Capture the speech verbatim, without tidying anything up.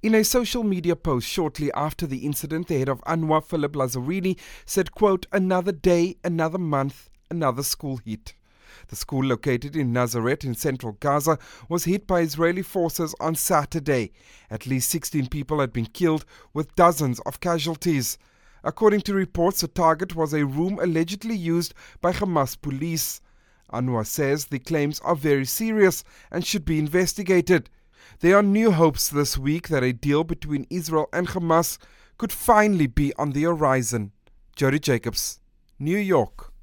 In a social media post shortly after the incident, the head of UNRWA, Philip Lazzarini, said, quote, "Another day, another month, another school hit." The school located in Nazareth in central Gaza was hit by Israeli forces on Saturday. At least sixteen people had been killed, with dozens of casualties. According to reports, the target was a room allegedly used by Hamas police. UNRWA says the claims are very serious and should be investigated. There are new hopes this week that a deal between Israel and Hamas could finally be on the horizon. Jody Jacobs, New York.